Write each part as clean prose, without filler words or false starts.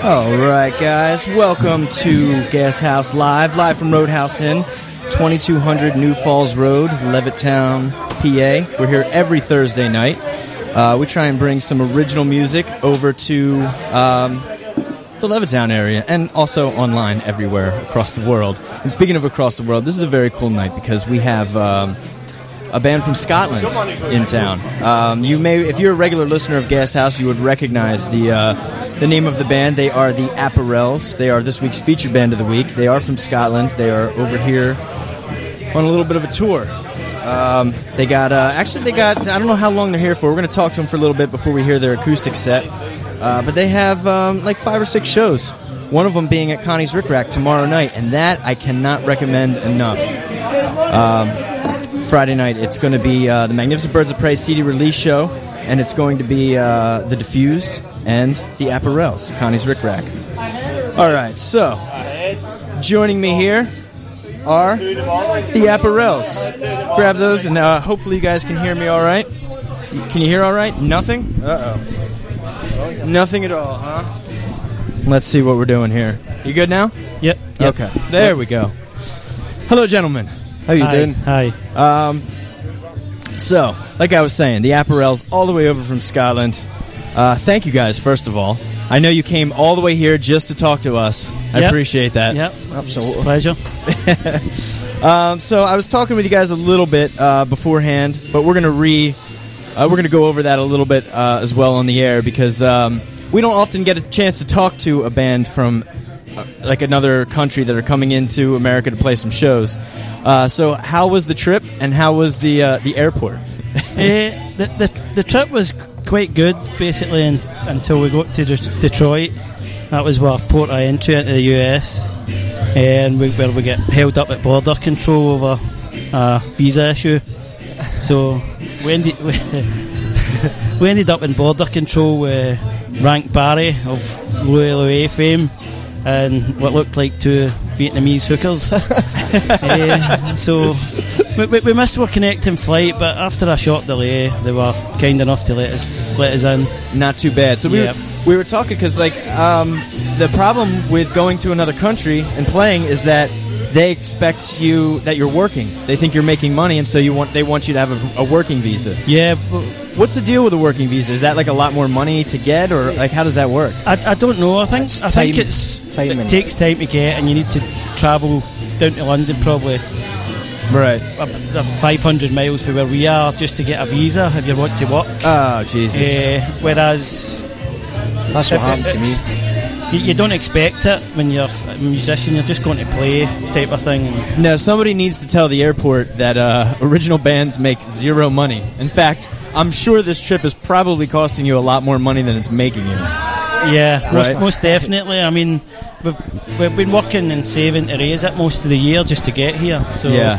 All right, guys. Welcome to Gas House Live from Roadhouse Inn, 2200 New Falls Road, Levittown, PA. We're here every Thursday night. We try and bring some original music over to the Levittown area and also online everywhere across the world. And speaking of across the world, this is a very cool night because we have a band from Scotland in town. You may, if you're a regular listener of Gas House, you would recognize the name of the band. They are the Apparels. They are this week's featured band of the week. They are from Scotland. They are over here on a little bit of a tour. They got, I don't know how long they're here for. We're going to talk to them for a little bit before we hear their acoustic set. But they have like 5 or 6 shows. One of them being at Connie's Rick Rack tomorrow night, and that I cannot recommend enough. Friday night, it's going to be the Magnificent Birds of Prey CD release show, and it's going to be the Diffused and the Apparels, Connie's Rick Rack. All right, so joining me here are the Apparels. Grab those, and hopefully you guys can hear me all right. Can you hear all right? Nothing? Uh-oh. Nothing at all, huh? Let's see what we're doing here. You good now? Yep. Okay, there we go. Hello, gentlemen. How you doing? Hi. So, like I was saying, the Apparels all the way over from Scotland. Thank you guys, first of all. I know you came all the way here just to talk to us. I appreciate that. Yep, absolutely. Pleasure. So I was talking with you guys a little bit beforehand, but we're gonna go over that a little bit as well on the air because we don't often get a chance to talk to a band from like another country that are coming into America to play some shows. So how was the trip, and how was the airport? The trip was quite good, basically, until we got to Detroit. That was our port of entry into the US, and where we get held up at border control over a visa issue. So we ended up in border control with Rank Barry of Louie Louie fame and what looked like 2 Vietnamese hookers. So we missed our connecting flight, but after a short delay, they were kind enough to let us in. Not too bad. So we were talking because the problem with going to another country and playing is that they expect you that you're working. They think you're making money, and so they want you to have a working visa. Yeah. What's the deal with a working visa? Is that like a lot more money to get, or like how does that work? I don't know. I think it takes time to get, and you need to travel down to London probably. Right. 500 miles from where we are just to get a visa if you want to work. Oh, Jesus. Whereas that's what happened to me. You don't expect it when you're a musician. You're just going to play type of thing. No, somebody needs to tell the airport that original bands make zero money. In fact, I'm sure this trip is probably costing you a lot more money than it's making you. Yeah, right? most definitely. I mean, we've been working and saving to raise it most of the year just to get here. So yeah.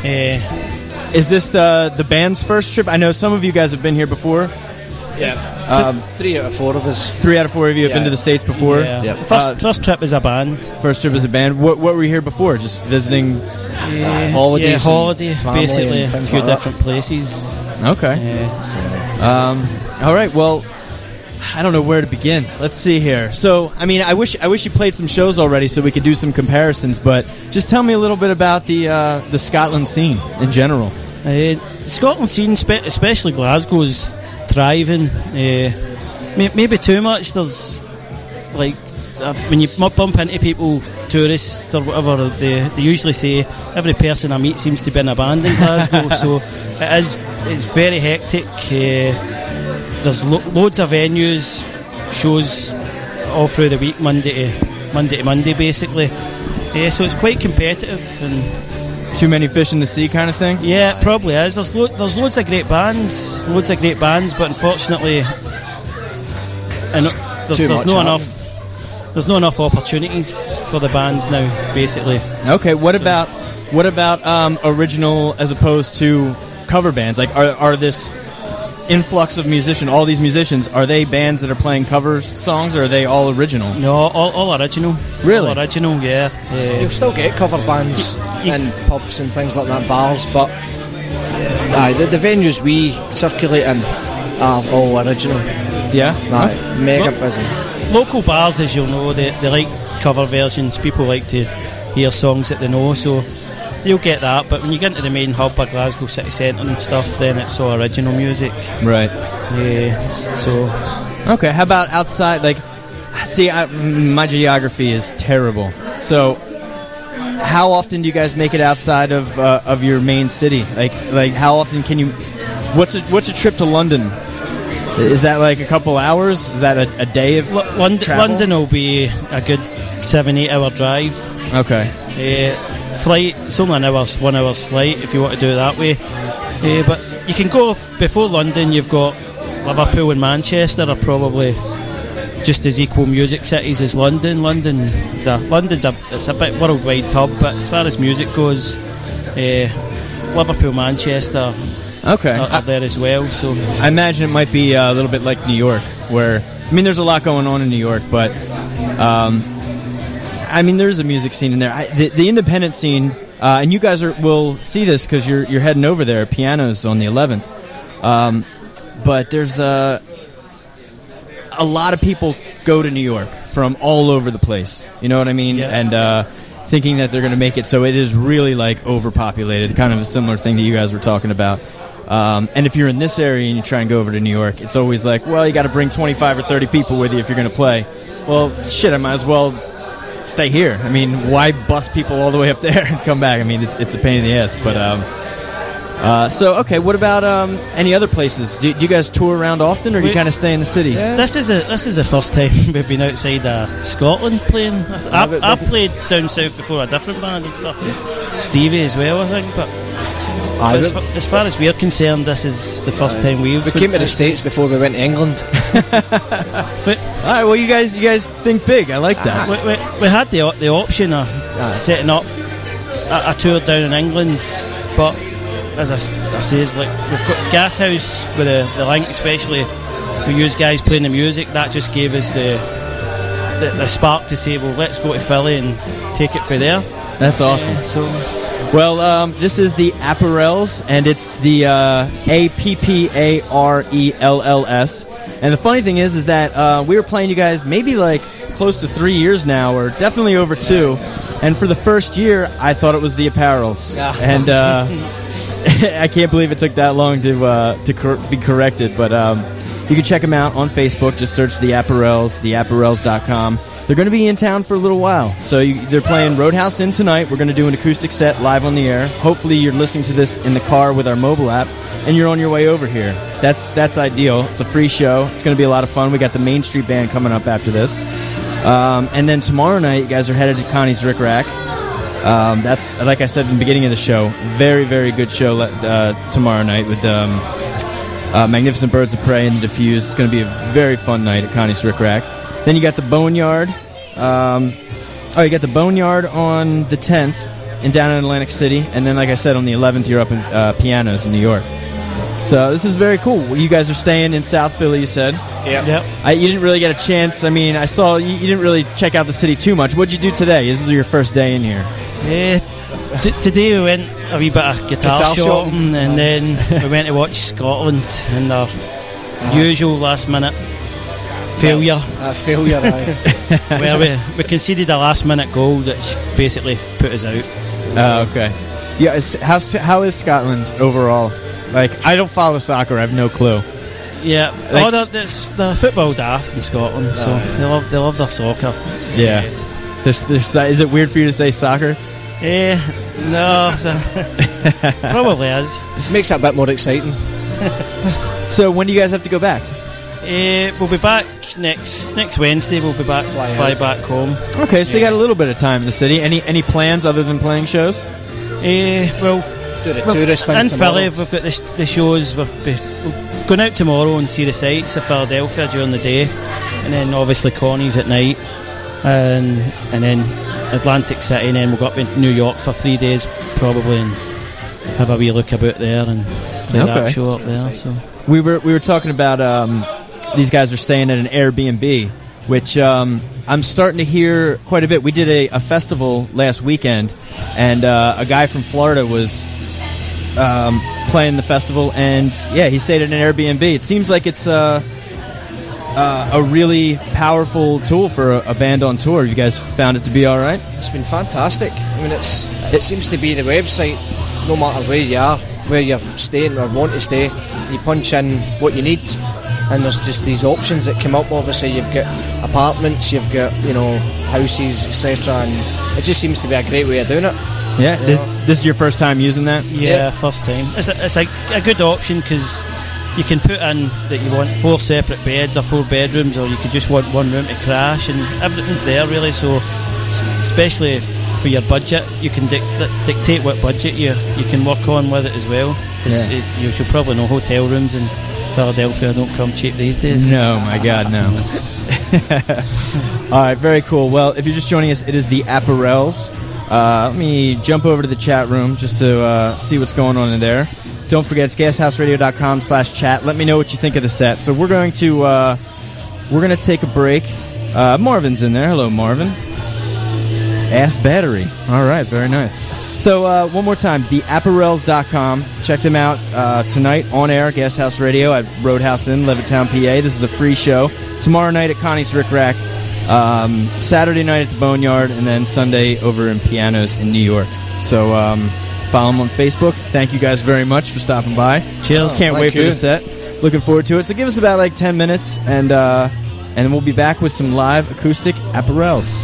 Is this the band's first trip? I know some of you guys have been here before. Yeah. 3 out of 4 of us. 3 out of 4 of you have been to the States before? Yeah. Yep. First trip as a band. First trip as a band. What were you here before? Just visiting? Holidays. Yeah, holiday, basically. A few like different places. Okay. All right, well, I don't know where to begin. Let's see here. So, I mean, I wish you played some shows already so we could do some comparisons, but just tell me a little bit about the Scotland scene in general. The Scotland scene, especially Glasgow's thriving. Maybe too much. There's like when you bump into people, tourists or whatever, they usually say every person I meet seems to be in a band in Glasgow. So it's very hectic. There's loads of venues, shows all through the week, Monday to Monday basically. So it's quite competitive and too many fish in the sea kind of thing? Yeah, it probably is. There's loads of great bands, but unfortunately there's not enough opportunities for the bands now, basically. Okay, what about original as opposed to cover bands? Like, are this influx of all these musicians, are they bands that are playing cover songs, or are they all original? No, all original. Really? All original, yeah. You'll still get cover bands in pubs and things like that, bars, but the venues we circulate in are all original. Yeah? Mega busy. local bars, as you'll know, they like cover versions. People like to hear songs that they know, so you'll get that. But when you get into the main hub of Glasgow city centre and stuff, then it's all original music. Right. So okay. How about outside? Like, see, my geography is terrible. So, how often do you guys make it outside of your main city? Like how often can you? What's a trip to London? Is that like a couple hours? Is that a day of travel? London will be a good 7-8 hour drive. Okay. Flight, it's only 1 hour's flight if you want to do it that way. But you can go before London. You've got Liverpool and Manchester are probably just as equal music cities as London. London's a bit worldwide hub, but as far as music goes, Liverpool, Manchester. Okay. Are there as well. So I imagine it might be a little bit like New York, where there's a lot going on in New York, but there's a music scene in there. The independent scene, and you guys will see this because you're heading over there. Piano's on the 11th, but there's a lot of people go to New York from all over the place. You know what I mean? Yeah. And thinking that they're going to make it, so it is really like overpopulated. Kind of a similar thing that you guys were talking about. And if you're in this area and you try and go over to New York, it's always like, well, you got to bring 25 or 30 people with you if you're going to play. Well, shit, I might as well stay here. Why bus people all the way up there and come back? It's a pain in the ass. But so okay, what about any other places? Do you guys tour around often, or do you kind of stay in the city? Yeah. This is the first time we've been outside Scotland playing. I've played down south before, a different band and stuff. And Stevie as well, I think. But as far as we're concerned, this is the first time we came to the States before we went to England. But all right, well, you guys think big. I like that. We had the option of setting up a tour down in England, but as I say, it's like we've got Gashouse with the link, especially we use guys playing the music. That just gave us the spark to say, well, let's go to Philly and take it from there. That's awesome. Well, this is the Apparells, and it's the Apparells. And the funny thing is that we were playing you guys maybe like close to 3 years now, or definitely over 2. And for the first year, I thought it was the Apparells, and I can't believe it took that long to be corrected. But you can check them out on Facebook. Just search the Apparells, theapparells.com. They're going to be in town for a little while. So they're playing Roadhouse Inn tonight. We're going to do an acoustic set live on the air. Hopefully you're listening to this in the car with our mobile app, and you're on your way over here. That's ideal. It's a free show. It's going to be a lot of fun. We got the Main Street Band coming up after this. And then tomorrow night, you guys are headed to Connie's Rick Rack. That's, like I said in the beginning of the show, very, very good show tomorrow night with Magnificent Birds of Prey and The Diffuse. It's going to be a very fun night at Connie's Rick Rack. Then you got the Boneyard. You got the Boneyard on the 10th down in Atlantic City. And then, like I said, on the 11th, you're up in Pianos in New York. So this is very cool. You guys are staying in South Philly, you said? Yep. You didn't really get a chance. I saw you didn't really check out the city too much. What'd you do today? This is your first day in here. Today we went a wee bit of guitar shopping, and then we went to watch Scotland and our usual last minute failure. Failure, aye. Well, we conceded a last minute goal that's basically put us out. Okay. Yeah. How is Scotland overall? Like, I don't follow soccer. I have no clue. Yeah. They're football daft in Scotland, so they love their soccer. Yeah. Is it weird for you to say soccer? No. Probably is. It makes it a bit more exciting. So when do you guys have to go back? We'll be back next Wednesday. We'll be back, fly back home. Okay, so you got a little bit of time in the city. Any plans other than playing shows? Do the tourist thing in tomorrow. Philly, we've got the shows. We're going out tomorrow and see the sights of Philadelphia during the day, and then obviously Connie's at night, and then Atlantic City, and then we'll go up in New York for 3 days probably, and have a wee look about there and play that show up there. So we were talking about these guys are staying at an Airbnb, which I'm starting to hear quite a bit. We did a festival last weekend, and a guy from Florida was playing the festival, and he stayed at an Airbnb. It seems like it's a really powerful tool for a band on tour. You guys found it to be all right? It's been fantastic. I mean, it seems to be the website, no matter where you are, where you're staying or want to stay, you punch in what you need, and there's just these options that come up. Obviously, you've got apartments, you've got, houses, etc., and it just seems to be a great way of doing it. Yeah, this is your first time using that? Yeah, first time. It's a good option because you can put in that you want 4 separate beds or 4 bedrooms, or you could just want one room to crash, and everything's there really. So especially for your budget, you can dictate what budget you can work on with it as well, because you should probably know hotel rooms in Philadelphia don't come cheap these days. No, my God, no. Alright, very cool. Well, if you're just joining us, it is the Apparels. Let me jump over to the chat room just to see what's going on in there. Don't forget, it's gashouseradio.com/chat. Let me know what you think of the set. So we're going to take a break. Marvin's in there. Hello, Marvin. Ass Battery. All right, very nice. So one more time, theapparels.com. Check them out tonight on air, Gas House Radio at Roadhouse Inn, Levittown, PA. This is a free show. Tomorrow night at Connie's Rick Rack. Saturday night at the Boneyard, and then Sunday over in Pianos in New York. So follow them on Facebook. Thank you guys very much for stopping by. Cheers. Can't wait for you. the set. Looking forward to it. So give us about 10 minutes, and we'll be back with some live acoustic Apparels.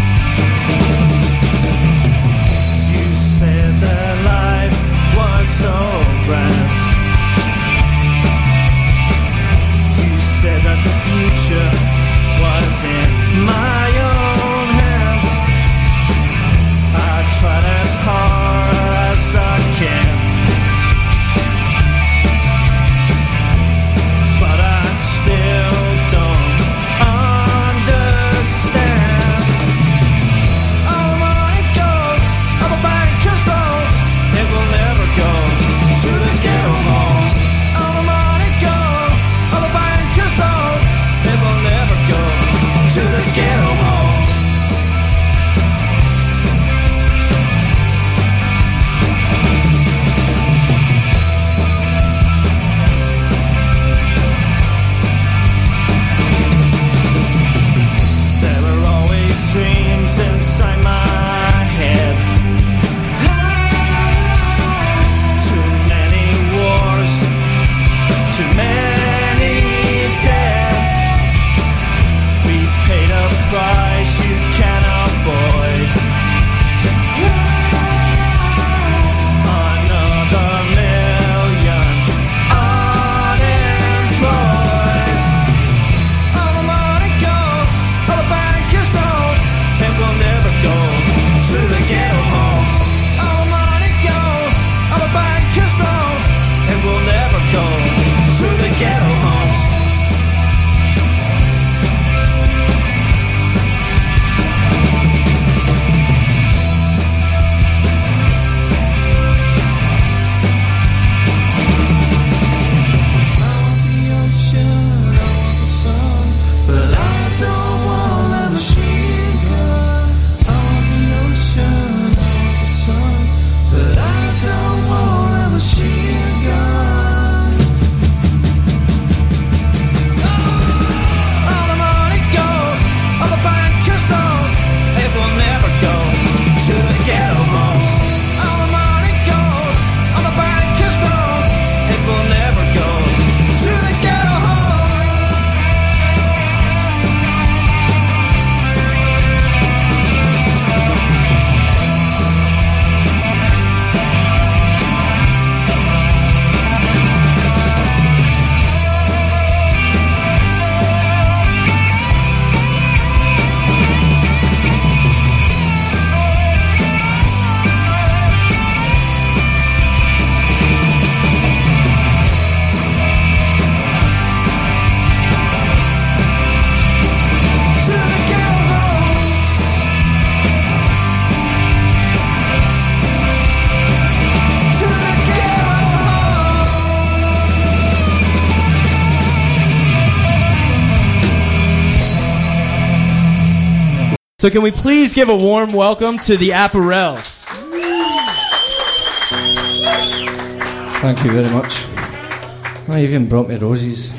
So So can we please give a warm welcome to the Apparels? Thank you very much. I even brought me roses.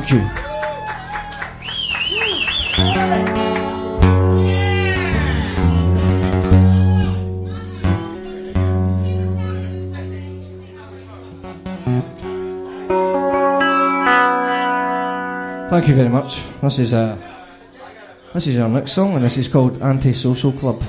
Thank you. Thank you very much. This is our next song, and this is called Anti-Social Club.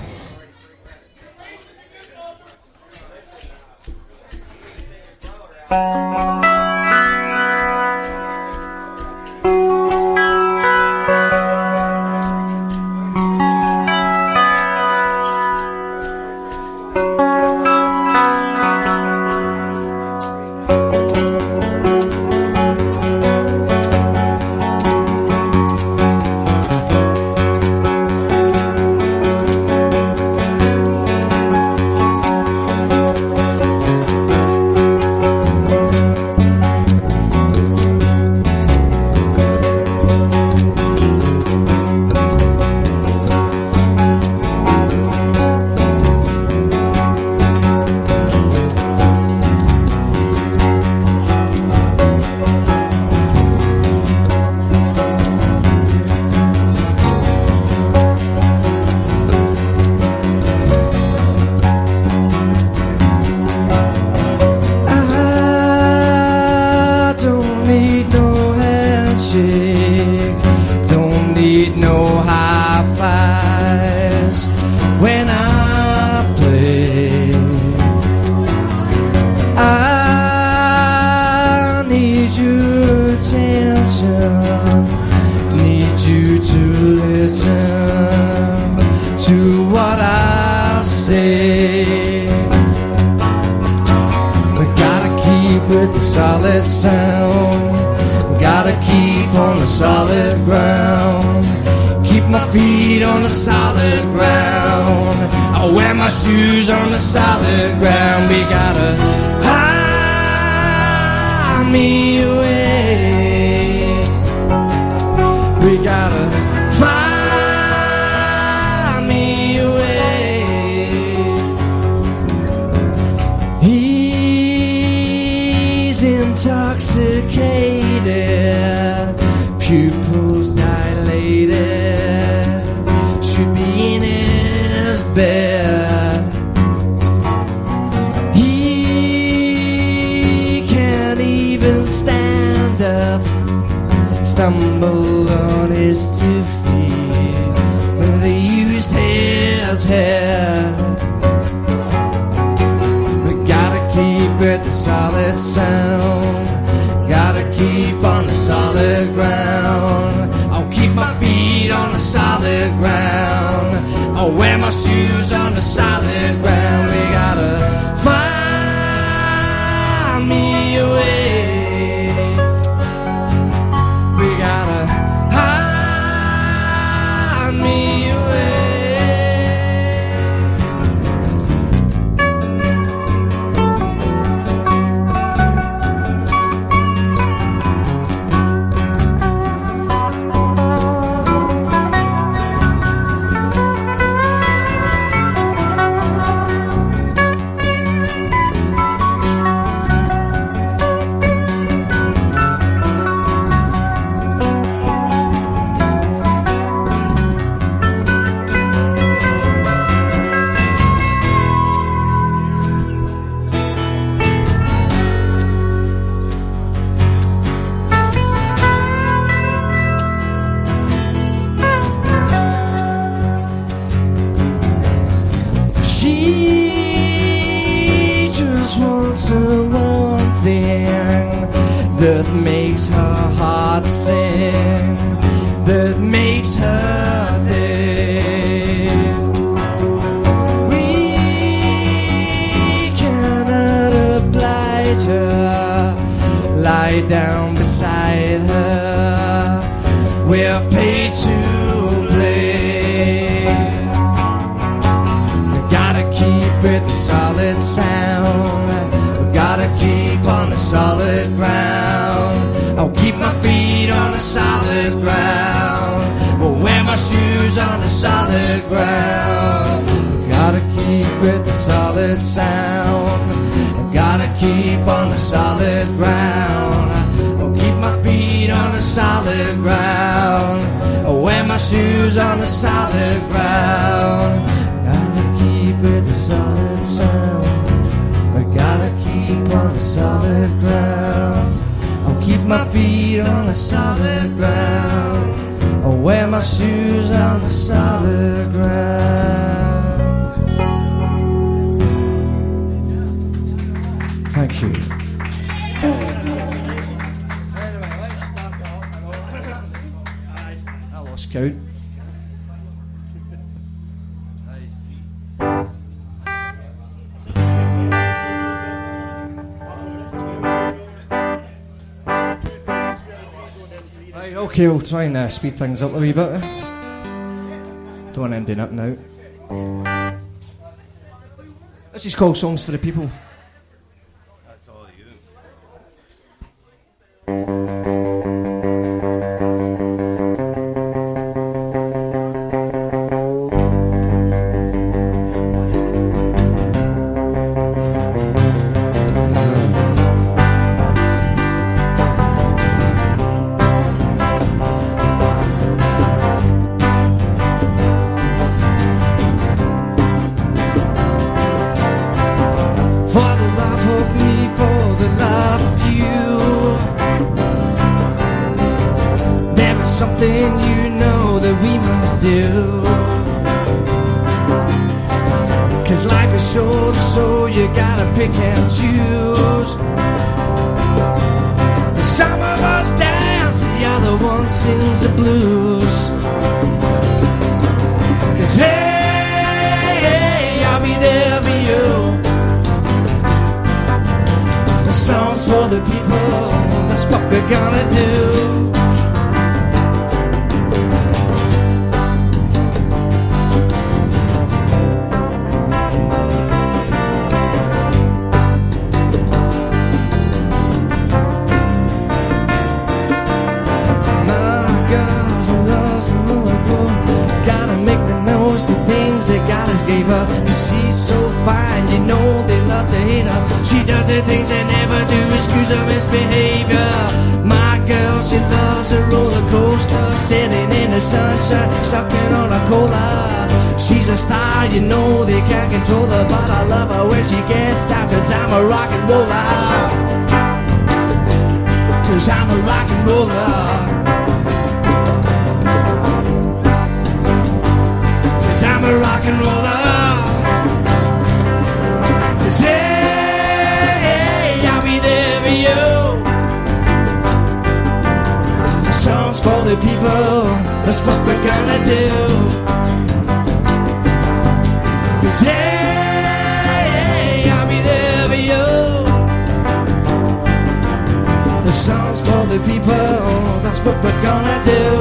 Stumble on his 2 feet where they used his hair. We gotta keep it the solid sound, gotta keep on the solid ground. I'll keep my feet on the solid ground, I'll wear my shoes on the solid ground. We gotta find me a way. That makes her heart sing, that makes her day. We cannot oblige her, lie down beside her, we're paid to play. We gotta keep it the solid sound, we gotta keep on the solid ground. I'll keep my feet on the solid ground, we'll wear my shoes on the solid ground. Gotta keep it the solid sound, gotta keep on the solid ground. I'll keep my feet on the solid shoes on the solid ground. Gotta keep it the solid sound. I gotta keep on the solid ground. I'll keep my feet on the solid ground. I'll wear my shoes on the solid ground. Thank you. I lost count. Right, okay, we'll try and speed things up a wee bit. Don't want to end up now. This is called Songs for the People. Pick and choose. Some of us dance, the other one sings the blues. 'Cause hey, I'll be there for you. The song's for the people, that's what we're gonna do. Gave her, 'cause she's so fine, you know they love to hate her. She does the things they never do, excuse her misbehavior. My girl, she loves a roller coaster, sitting in the sunshine, sucking on a cola. She's a star, you know they can't control her, but I love her when she gets down, 'cause I'm a rock and roller. 'Cause I'm a rock and roller. 'Cause I'm a rock and roller. 'Cause hey, I'll be there for you. The song's for the people, that's what we're gonna do. 'Cause hey, I'll be there for you. The song's for the people, that's what we're gonna do.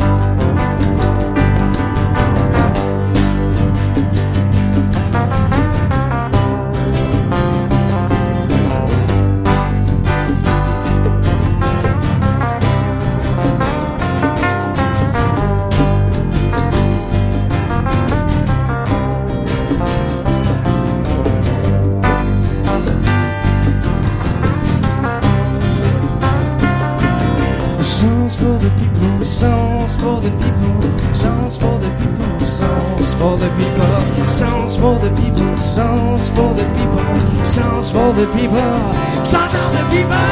Songs for the people, songs for the people, songs for the people, songs for the people, songs for the people, songs for the people, songs for the people.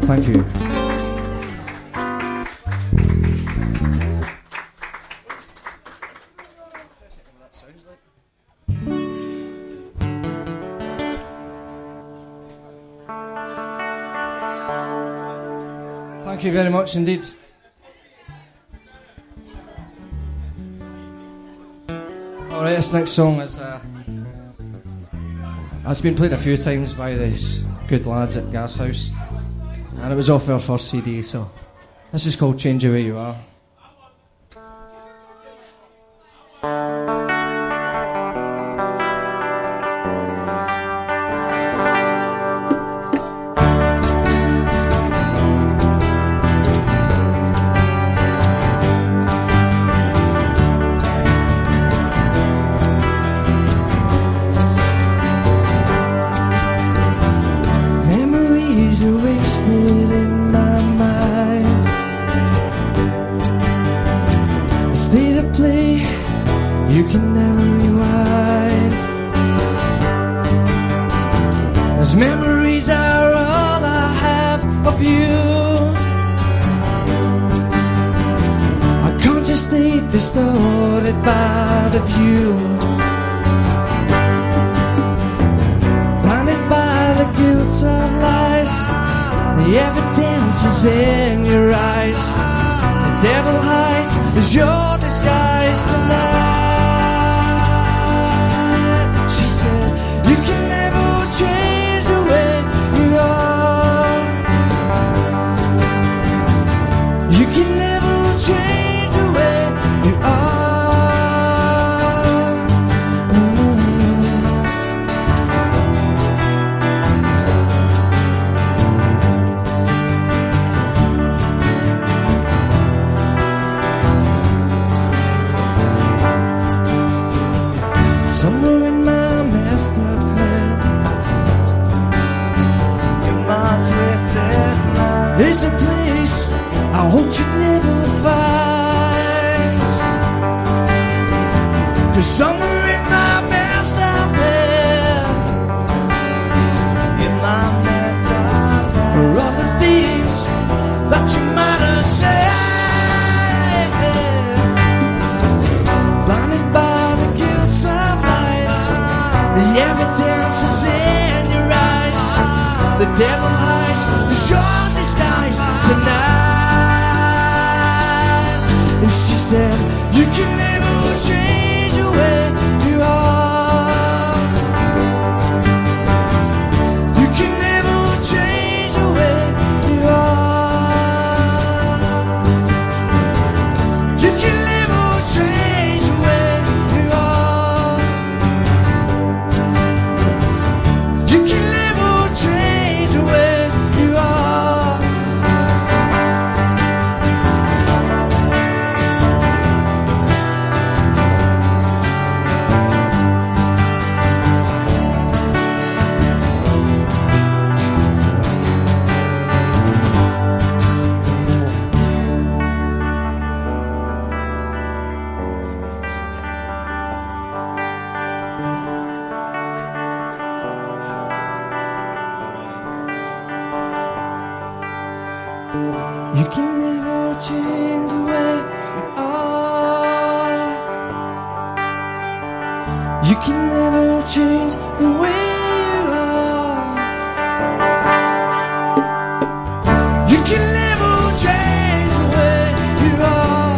Thank you. Thank you very much indeed. Alright, this next song is it's been played a few times by these good lads at Gas House, and it was off our first CD, so this is called Change the Way You Are. Distorted by the view, blinded by the guilt of lies. The evidence is in your eyes. The devil hides as your disguise tonight. She said, you can never change the way you are. You can never change. There's a place I hope you never find, 'cause somewhere in my best I live, in my best I live, are all the things that you might have said. Blinded by the guilt of lies, the evidence is in your eyes. The devil hides the shore disguise tonight. And she said, you can never change the way you are. You can never change the way you are. You can never change the way you are. You can never change the way you are. You can never change the way you are. You can never change the way you are. You can never change the way you are.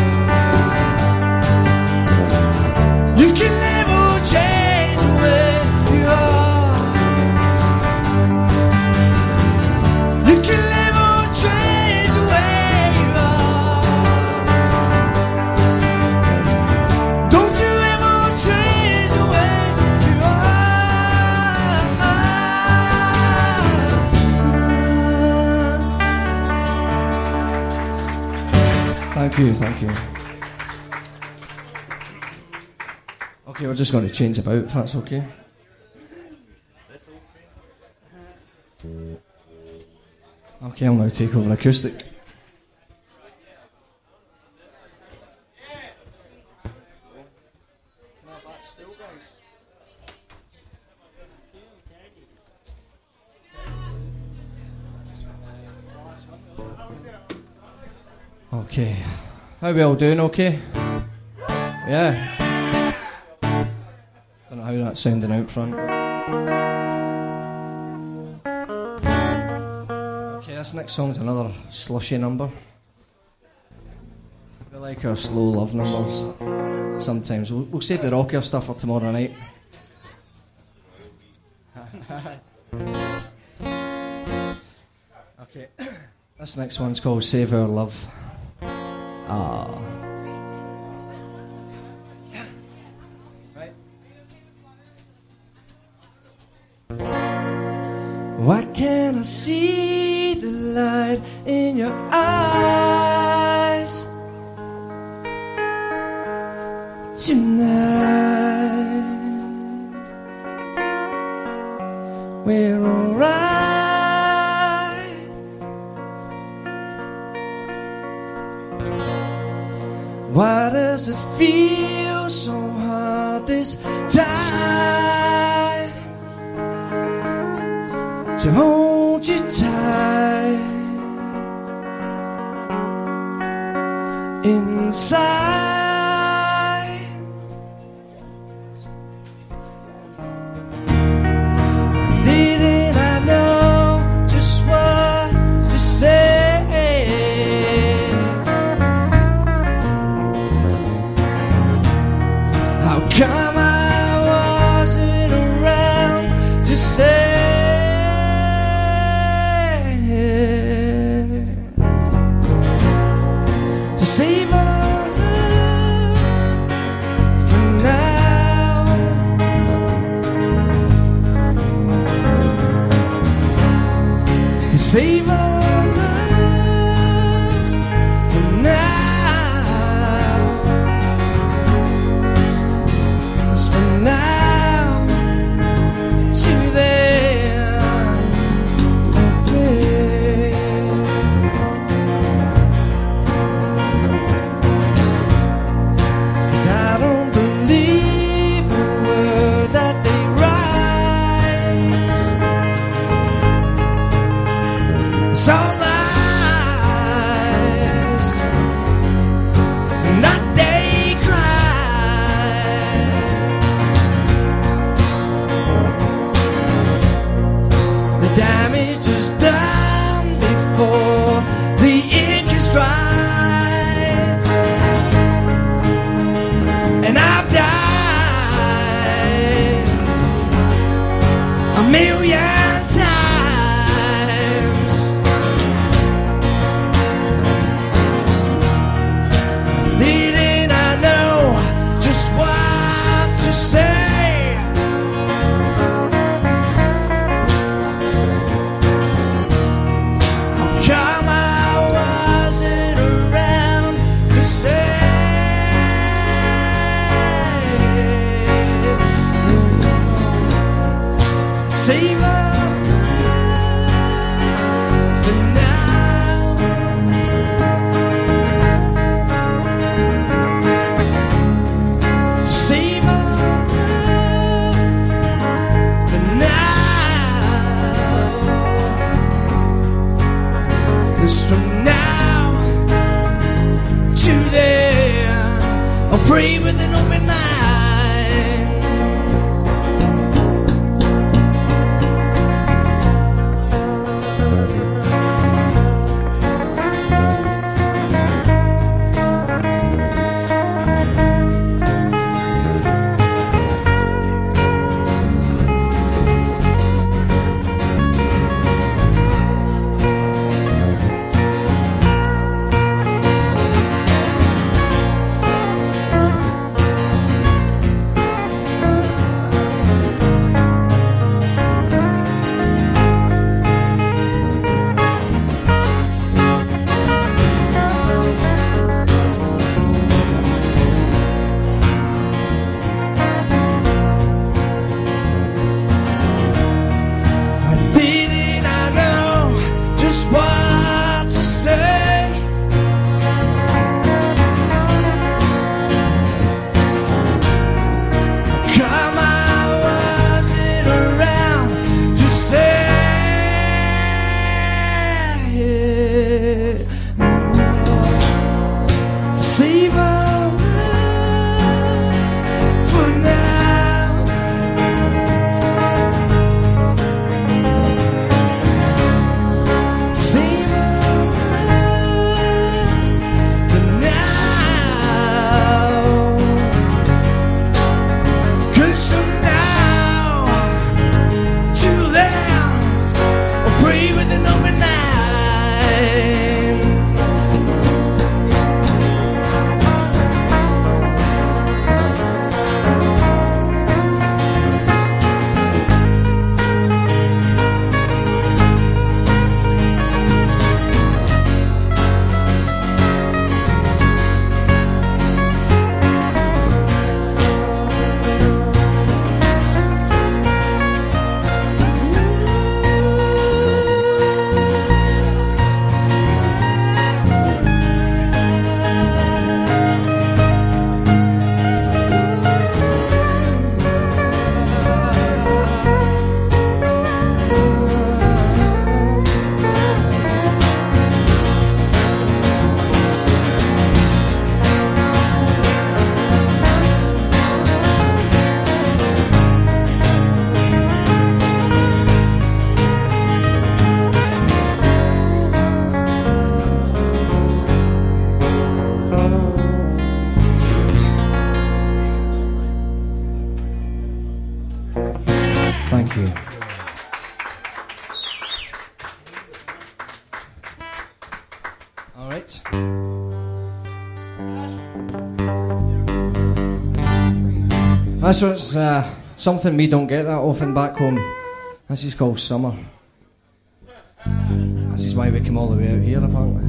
You can never change the way you are. You can never change the way you are. Don't you ever change the way you are. Thank you, thank you. Okay, we're just going to change about, if that's okay. Okay, I'll now take over acoustic. Okay. How we all doing, okay? Yeah. Don't know how that's sounding out front. Okay, this next song's another slushy number. We like our slow love numbers. Sometimes. We'll save the rockier stuff for tomorrow night. Okay. This next one's called Save Our Love. Right. Why can't I see the light in your eyes tonight? We're alright. Why does it feel so hard this time to hold you tight inside? Didn't I know just what to say? How come I wasn't around to say? To save our love for now. To save our love for now. 'Cause from now to then, okay. 'Cause I don't believe a word that they write. It's all lies, not they cry. The damage is done before the ink is dried, and I've died a million times. Didn't I know just what to say? How come I wasn't around to say? Save our love for now. Save our love for now. 'Cause from now to then, I'll pray with an open mind. That's what's something we don't get that often back home. This is called Summer. This is why we came all the way out here, apparently.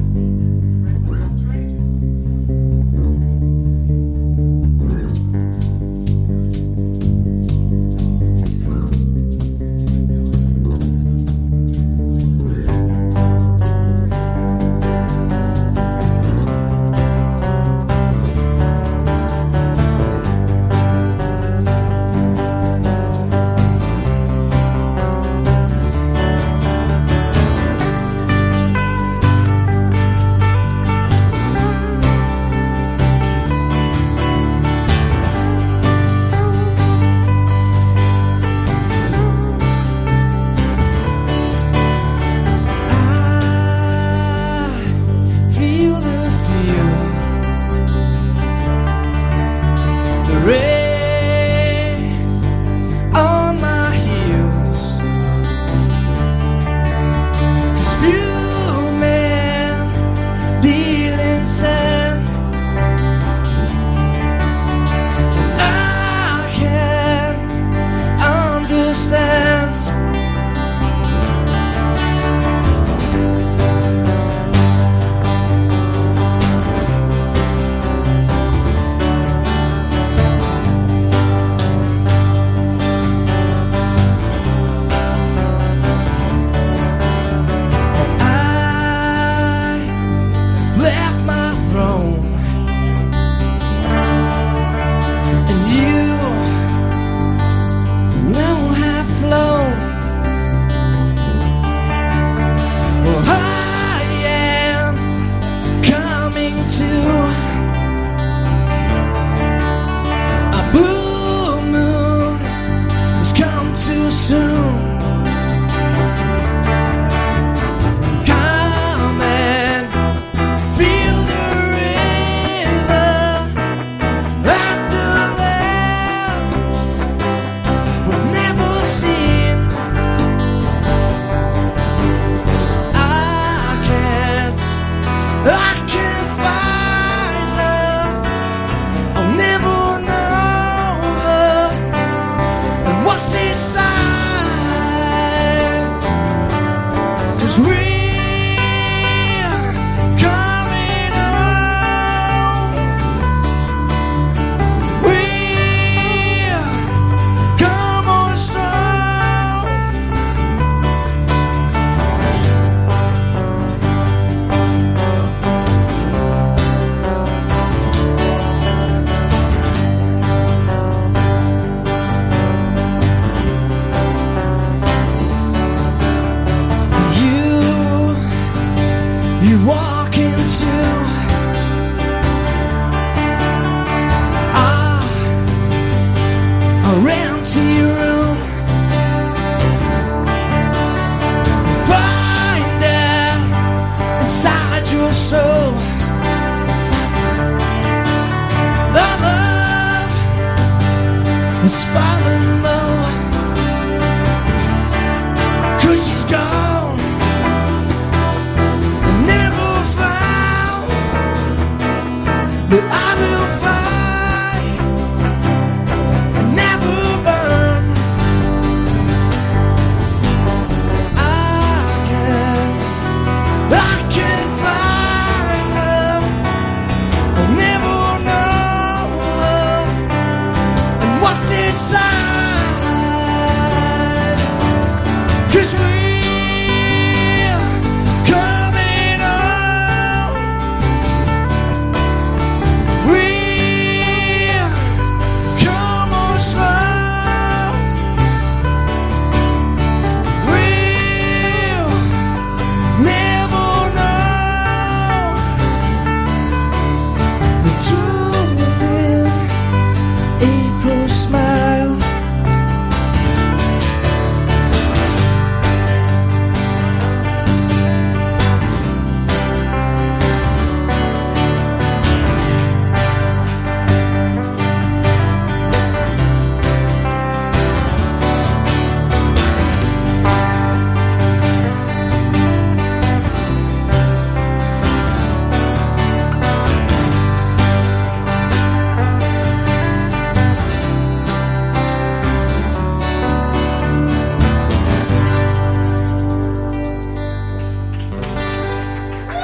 Inside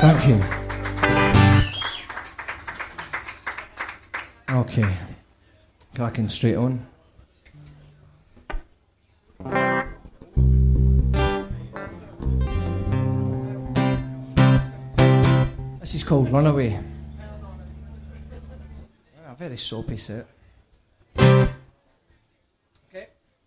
Thank you. Okay, cracking straight on. This is called Runaway. A very soapy set. Okay.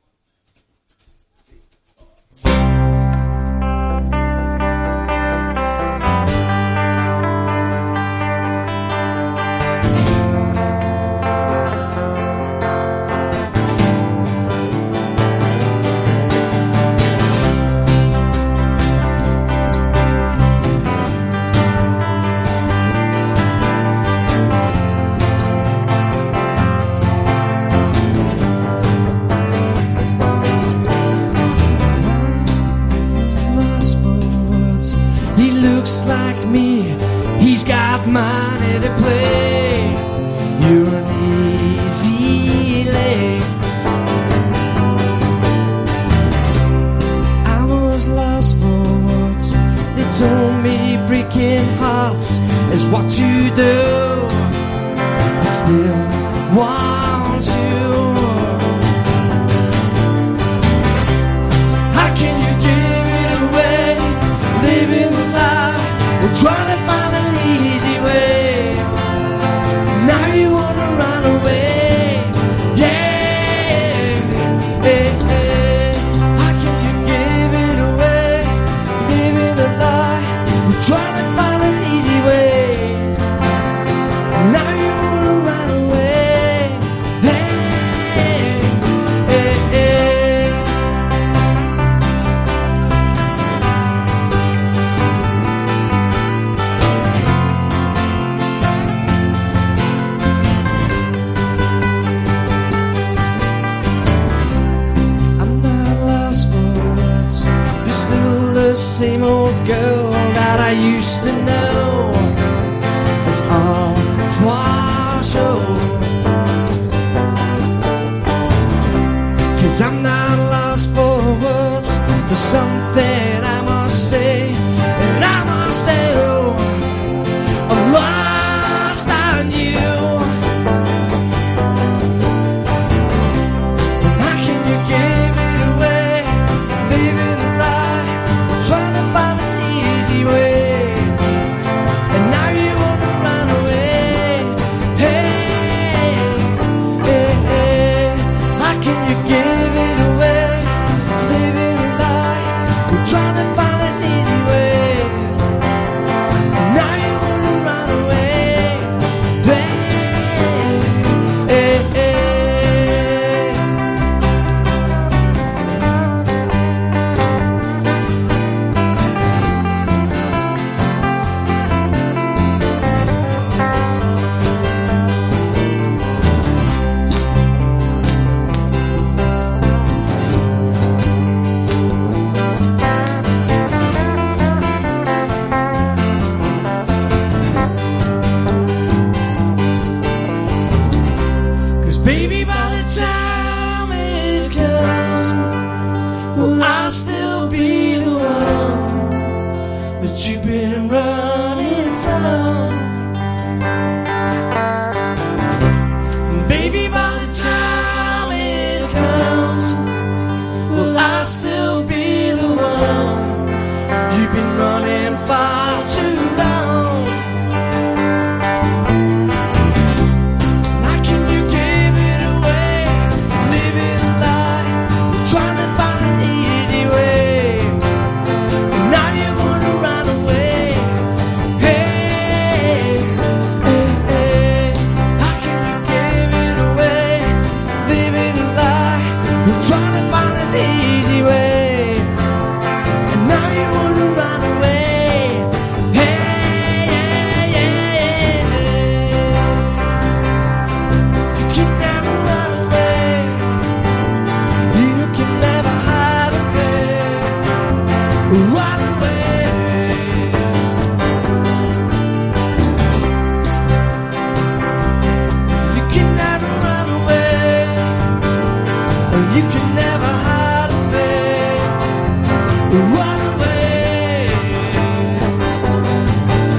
Like me, he's got money to play. You're an easy lay. I was lost for once. They told me breaking hearts is what you do. I still want you. How can you give it away? Living the life. We're trying to find an easy way. Now you wanna run away. Yeah. Hey, hey. How can you give it away? Living a lie. We're trying to find an easy way. Now you wanna run away. Hey, hey, hey. Same old girl that I used to know. It's all for show. 'Cause I'm not lost for words. There's something I must say, and I must tell. I'm lost on you. How can you give it away? Leaving a lie. Trying to find an easy way. And now you wanna run away. Hey, hey, hey. How can you give it away? Living a lie. We're trying to find an easy way. Now you wanna run away. Hey, hey, hey. Baby, by the time it comes, will I still be the one that you've been running from? Baby, by the time it comes, will I still be the one you've been running far too long? Trying to find an easy way. Now you wanna run away. Hey, hey, hey. How can you give it away? Living a lie. You're trying to find an easy way. And now you wanna run away. Hey, hey, hey, hey. You can never run away. You can never hide away, run away. You can never run away, you can never hide away, run away.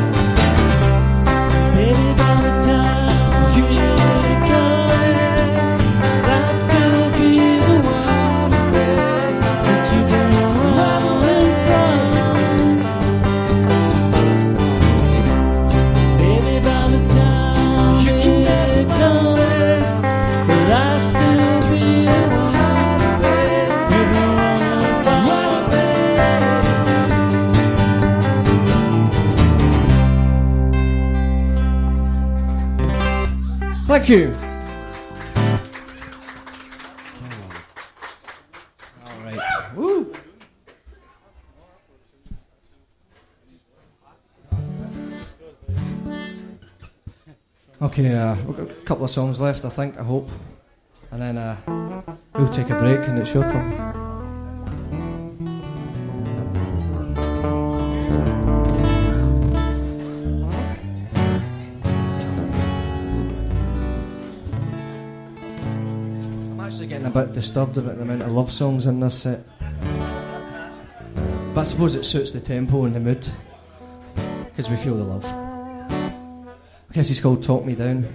Thank you. All right. Woo. Okay, we've got a couple of songs left, I think, I hope. And then we'll take a break and it's your turn. Getting a bit disturbed about the amount of love songs in this set, but I suppose it suits the tempo and the mood because we feel the love. I guess it's called Talk Me Down.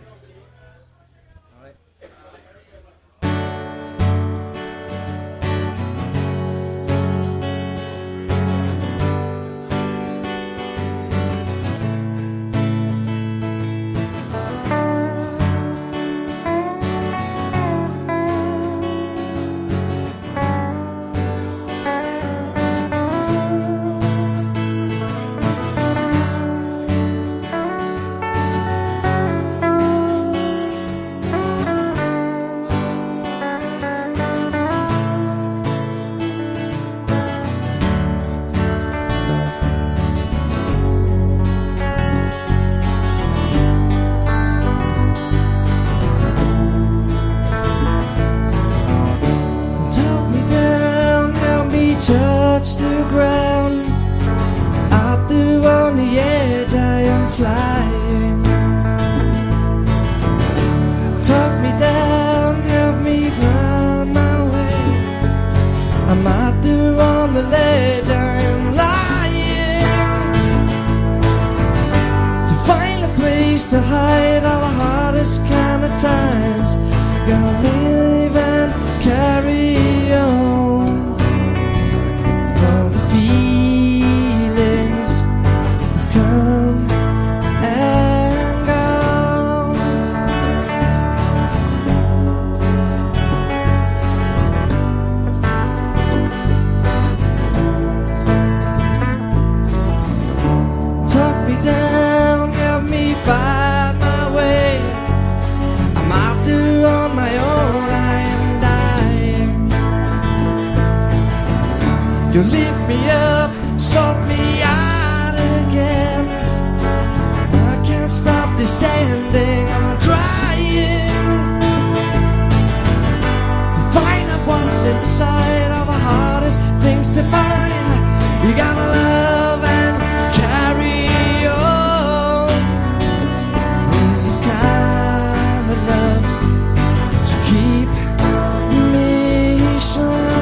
Touch the ground, out there on the edge I am flying. Tuck me down, help me find my way. I'm out there on the ledge, I am lying. To find a place to hide all the hardest kind of times, gotta live and carry on. You lift me up, sort me out again. I can't stop descending, I'm crying. To find out what's inside are the hardest things to find. You gotta love and carry on. There's a kind of love to keep me strong.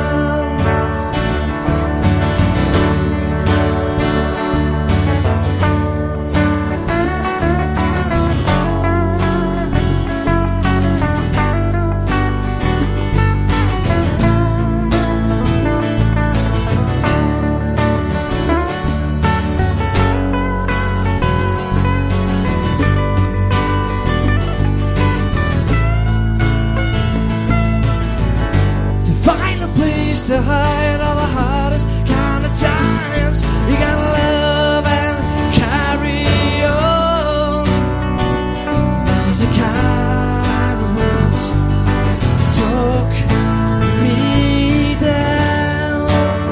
To hide all the hardest kind of times, you gotta love and carry on. These are kind of words to talk me down.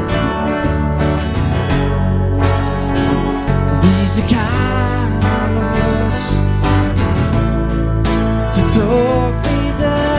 These are kind of words to talk me down.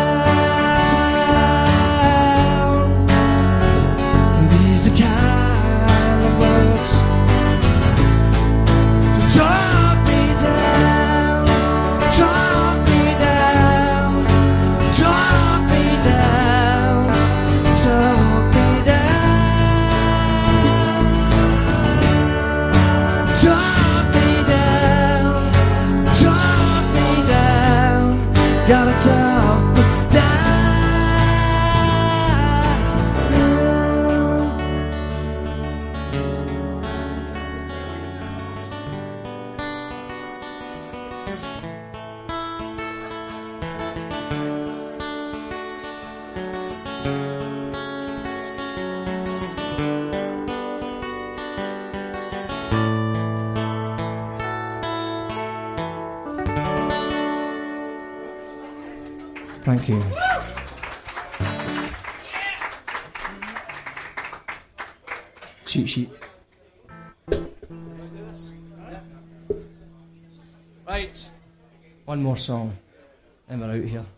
Gotta talk me down. Thank you. Cheat sheet. Right. One more song, and we're out here.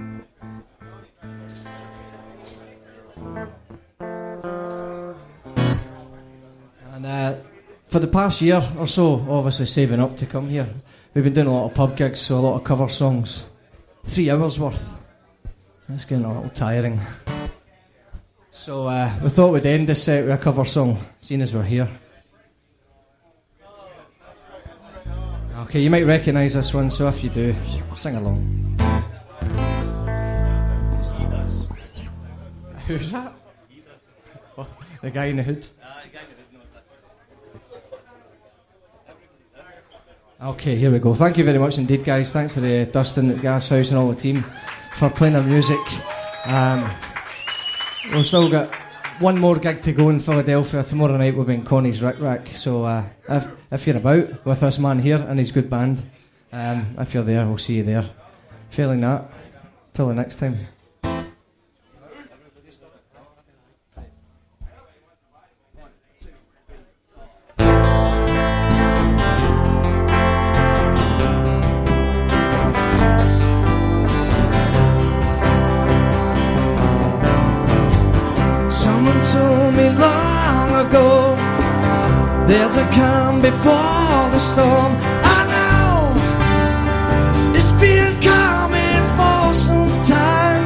And for the past year or so, obviously saving up to come here, we've been doing a lot of pub gigs, so a lot of cover songs. 3 hours worth. That's getting a little tiring. So we thought we'd end this set with a cover song, seeing as we're here. Okay, you might recognise this one, so if you do, sing along. Who's that? Oh, the guy in the hood. Okay, here we go. Thank you very much indeed, guys. Thanks to Dustin at Gas House and all the team for playing our music. We've still got one more gig to go in Philadelphia. Tomorrow night we'll be in Connie's Rick Rack. So if you're about with this man here and his good band, if you're there, we'll see you there. Failing that, till the next time. Told me long ago there's a calm before the storm. I know it's been coming for some time.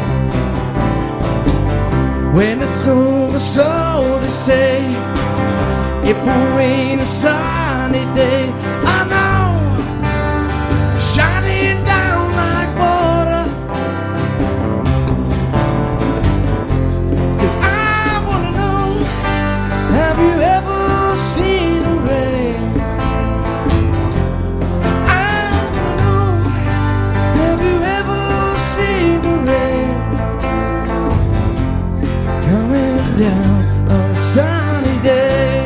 When it's over, so they say, it will rain a sunny day. I know, shining down like water, 'cause have you ever seen a rain? I wanna know, have you ever seen the rain coming down on a sunny day?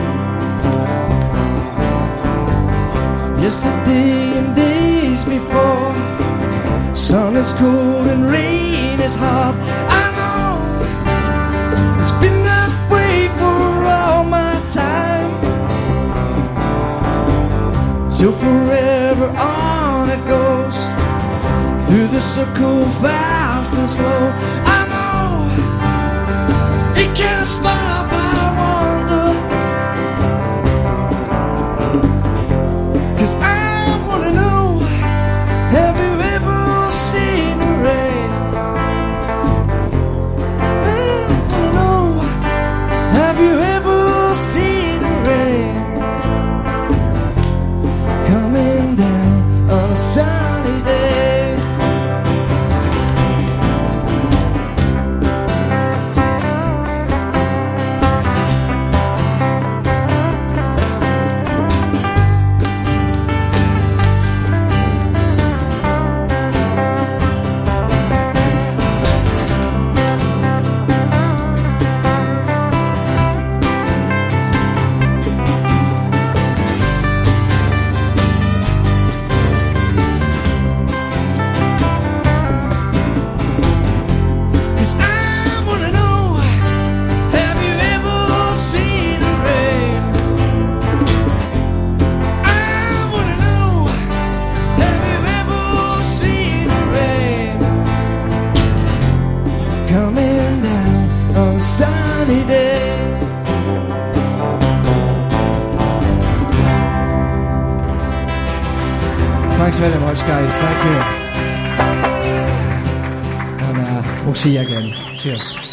Yesterday and days before, sun is cold and rain is hot. I know it's been that way for all my time, till forever on it goes, through the circle fast and slow. I know it can't stop, I wonder, 'cause I wanna know, have you ever seen the rain? I wanna know, have you ever seen the rain coming down on a sunny day? Coming down on a sunny day. Thanks very much, guys. Thank you. And we'll see you again. Cheers.